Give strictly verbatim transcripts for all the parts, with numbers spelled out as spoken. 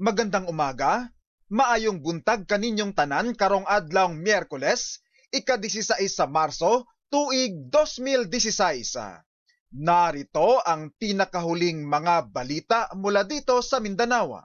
Magandang umaga, maayong buntag kaninyong tanan karong adlawng Miyerkules, ika-disisays sa Marso, tuig dos mil disisayis. Narito ang pinakahuling mga balita mula dito sa Mindanao.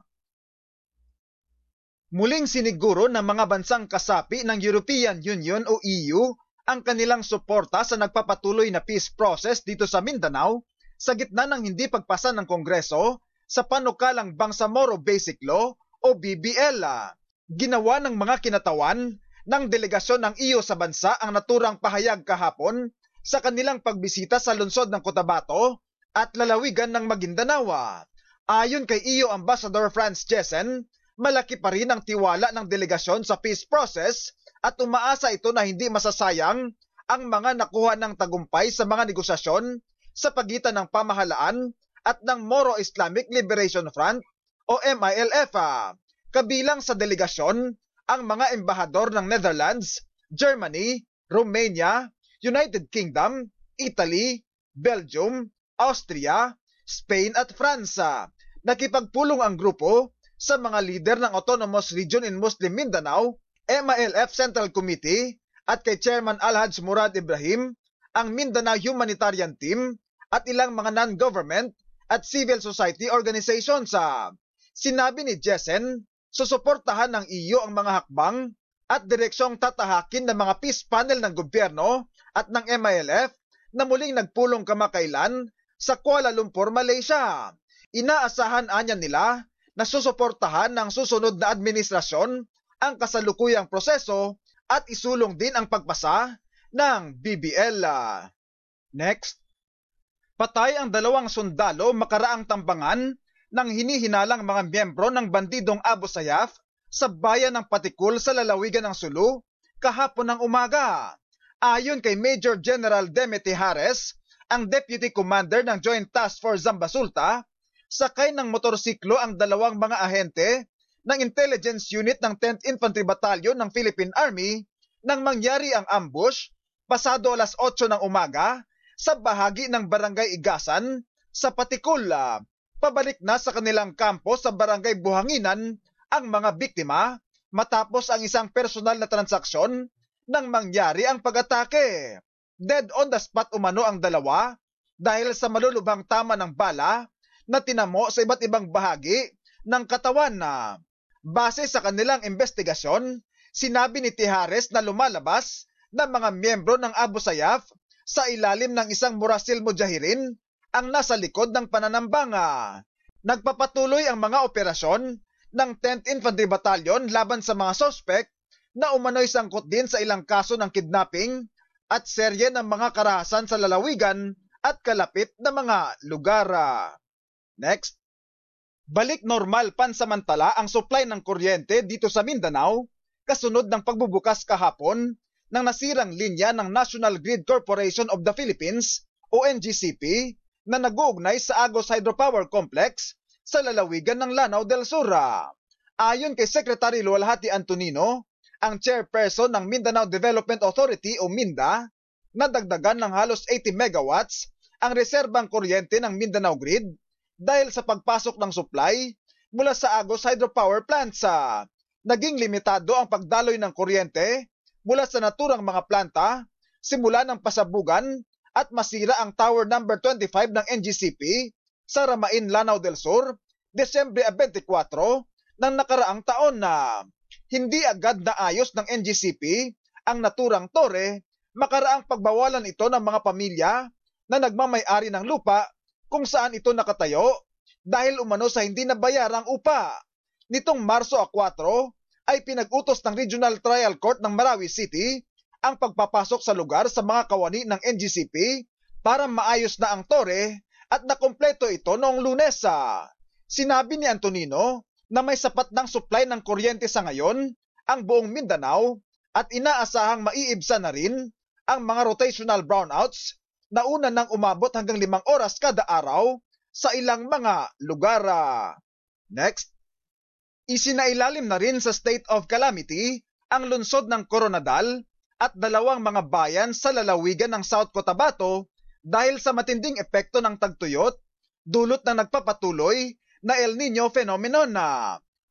Muling siniguro ng mga bansang kasapi ng European Union o E U ang kanilang suporta sa nagpapatuloy na peace process dito sa Mindanao sa gitna ng hindi pagpasa ng Kongreso sa panukalang Bangsamoro Basic Law o B B L. Ginawa ng mga kinatawan ng delegasyon ng E U sa bansa ang naturang pahayag kahapon sa kanilang pagbisita sa lungsod ng Cotabato at lalawigan ng Maguindanao. Ayon kay E U Ambassador Franz Jessen, malaki pa rin ang tiwala ng delegasyon sa peace process at umaasa ito na hindi masasayang ang mga nakuha ng tagumpay sa mga negosasyon sa pagitan ng pamahalaan at ng Moro Islamic Liberation Front o M I L F. Kabilang sa delegasyon ang mga embahador ng Netherlands, Germany, Romania, United Kingdom, Italy, Belgium, Austria, Spain at France. Nakipagpulong ang grupo sa mga lider ng Autonomous Region in Muslim Mindanao, M I L F Central Committee at kay Chairman Alhaj Murad Ibrahim, ang Mindanao Humanitarian Team at ilang mga non-government at civil society organizations. Sinabi ni Jessen, susuportahan ng E U ang mga hakbang at direksyong tatahakin ng mga peace panel ng gobyerno at ng M I L F na muling nagpulong kamakailan sa Kuala Lumpur, Malaysia. Inaasahan anya nila na susuportahan ng susunod na administrasyon ang kasalukuyang proseso at isulong din ang pagpasa ng B B L. Next. Patay ang dalawang sundalo makaraang tambangan ng hinihinalang mga miyembro ng bandidong Abu Sayyaf sa bayan ng Patikul sa lalawigan ng Sulu kahapon ng umaga. Ayon kay Major General Deme Tijares, ang Deputy Commander ng Joint Task Force Zambasulta, sakay ng motorsiklo ang dalawang mga ahente ng Intelligence Unit ng tenth Infantry Battalion ng Philippine Army nang mangyari ang ambush pasado alas otso ng umaga sa bahagi ng Barangay Igasan sa Patikul. Pabalik na sa kanilang kampo sa Barangay Buhanginan ang mga biktima matapos ang isang personal na transaksyon nang mangyari ang pag-atake. Dead on the spot umano ang dalawa dahil sa malulubhang tama ng bala na tinamo sa iba't ibang bahagi ng katawan. Na base sa kanilang investigasyon, sinabi ni Tijares na lumalabas na mga miyembro ng Abu Sayyaf sa ilalim ng isang Murasil Mujahirin ang nasa likod ng pananambanga. Nagpapatuloy ang mga operasyon ng tenth Infantry Battalion laban sa mga sospek na umano'y sangkot din sa ilang kaso ng kidnapping at serye ng mga karahasan sa lalawigan at kalapit na mga lugar. Next. Balik normal pansamantala ang supply ng kuryente dito sa Mindanao kasunod ng pagbubukas kahapon ng nasirang linya ng National Grid Corporation of the Philippines o N G C P na nag-uugnay sa Agos Hydropower Complex sa lalawigan ng Lanao del Sur. Ayon kay Secretary Luwalhati Antonino, ang chairperson ng Mindanao Development Authority o MINDA, nadagdagan ng halos eighty megawatts ang reserbang kuryente ng Mindanao Grid dahil sa pagpasok ng supply mula sa Agos Hydropower Plants. Naging limitado ang pagdaloy ng kuryente mula sa naturang mga planta simula ng pasabugan at masira ang Tower number twenty-five ng N G C P sa Ramain, Lanao del Sur, Desyembre twenty-four ng nakaraang taon. Na hindi agad naayos ng N G C P ang naturang tore, makaraang pagbawalan ito ng mga pamilya na nagmamay-ari ng lupa kung saan ito nakatayo dahil umano sa hindi nabayarang upa. Nitong Marso four ay pinag-utos ng Regional Trial Court ng Marawi City ang pagpapasok sa lugar sa mga kawani ng N G C P para maayos na ang tore at nakompleto ito noong Lunes. Sinabi ni Antonino na may sapat ng supply ng kuryente sa ngayon ang buong Mindanao at inaasahang maiibsan na rin ang mga rotational brownouts na una nang umabot hanggang limang oras kada araw sa ilang mga lugar. Next. Isinailalim na rin sa state of calamity ang lungsod ng Coronadal at dalawang mga bayan sa lalawigan ng South Cotabato dahil sa matinding epekto ng tagtuyot dulot ng nagpapatuloy na El Nino phenomenon.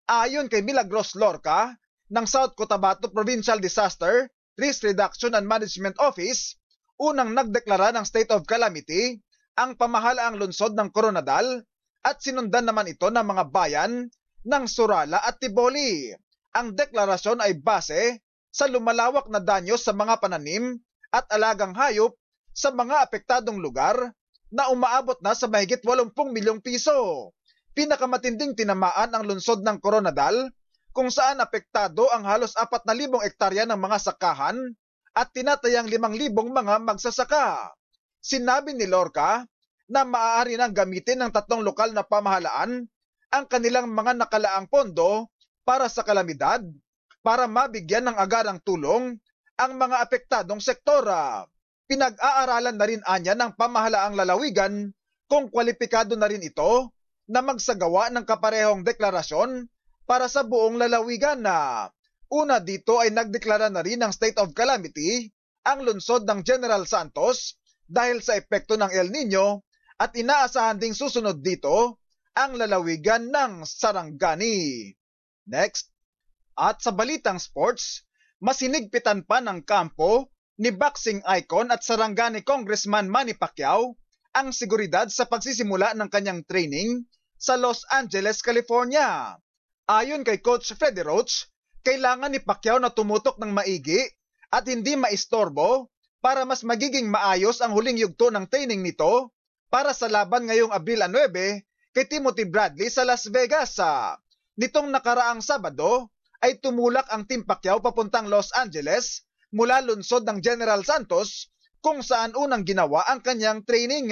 Ayon kay Milagros Lorca ng South Cotabato Provincial Disaster Risk Reduction and Management Office, unang nagdeklara ng state of calamity ang pamahalaang lungsod ng Coronadal at sinundan naman ito ng mga bayan ng Surala at Tiboli. Ang deklarasyon ay base sa lumalawak na danyo sa mga pananim at alagang hayop sa mga apektadong lugar na umaabot na sa mahigit walumpung milyong piso. Pinakamatinding tinamaan ang lungsod ng Coronadal kung saan apektado ang halos apat na libong ektarya ng mga sakahan at tinatayang limang libong mga magsasaka. Sinabi ni Lorca na maaari nang gamitin ng tatlong lokal na pamahalaan ang kanilang mga nakalaang pondo para sa kalamidad para mabigyan ng agarang tulong ang mga apektadong sektora. Pinag-aaralan na rin anya ng pamahalaang lalawigan kung kwalipikado na rin ito na magsagawa ng kaparehong deklarasyon para sa buong lalawigan na. Una dito ay nagdeklara na rin ng state of calamity ang lungsod ng General Santos dahil sa epekto ng El Nino at inaasahan ding susunod dito ang lalawigan ng Sarangani. Next. At sa balitang sports, masinigpitan pa ng kampo ni boxing icon at Sarangani Congressman Manny Pacquiao ang seguridad sa pagsisimula ng kanyang training sa Los Angeles, California. Ayon kay Coach Freddie Roach, kailangan ni Pacquiao na tumutok ng maigi at hindi maistorbo para mas magiging maayos ang huling yugto ng training nito para sa laban ngayong Abril nuwebe kay Timothy Bradley sa Las Vegas. Nitong nakaraang Sabado ay tumulak ang Team Pacquiao papuntang Los Angeles mula lungsod ng General Santos kung saan unang ginawa ang kanyang training.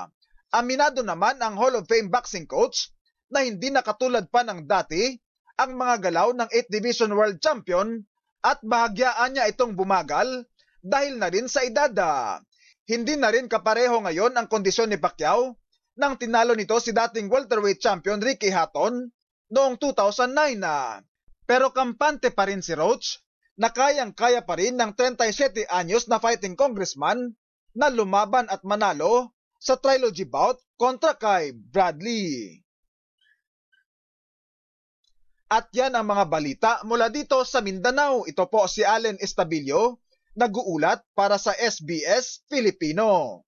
Aminado naman ang Hall of Fame boxing coach na hindi na katulad pa ng dati ang mga galaw ng eighth Division World Champion at bahagyaan niya itong bumagal dahil na rin sa edad. Hindi na rin kapareho ngayon ang kondisyon ni Pacquiao nang tinalo nito si dating welterweight champion Ricky Hatton noong two thousand nine. Pero kampante pa rin si Roach na kayang-kaya pa rin ng thirty-seven anyos na fighting congressman na lumaban at manalo sa trilogy bout kontra kay Bradley. At yan ang mga balita mula dito sa Mindanao. Ito po si Allen Estabillo, nag-uulat para sa S B S Filipino.